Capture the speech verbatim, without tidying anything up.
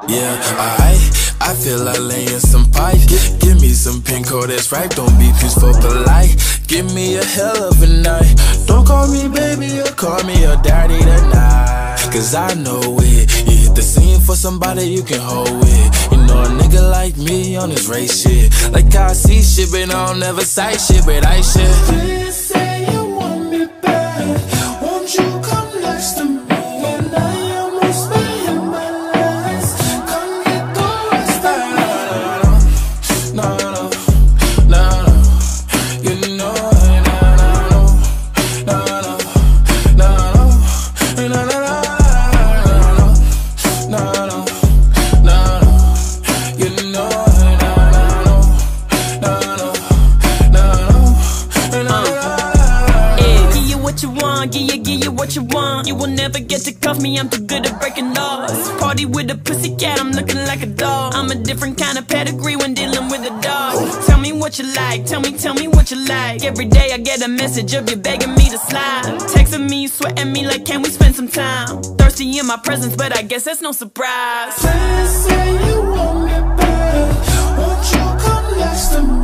Yeah, I I feel like laying some pipe. Give me some pink code that's right. Don't be peaceful polite. Give me a hell of a night. Don't call me baby or call me your daddy tonight. Cause I know it. You hit the scene for somebody you can hold with. You know a nigga like me on this race shit. Like I see shit but I don't never say shit. But I shit. Please say you want me back. Won't you come next to me? And I almost made in my last. Come get the rest of me. No, no, no, no. You know it. No, no, no, no, no, no, no, no. Give you, give you what you want. You will never get to cuff me, I'm too good at breaking laws. Party with a pussycat, I'm looking like a dog. I'm a different kind of pedigree when dealing with a dog. Tell me what you like, tell me, tell me what you like. Every day I get a message of you begging me to slide. Texting me, sweating me like can we spend some time. Thirsty in my presence, but I guess that's no surprise. Please say you want me back. Won't you come next to me?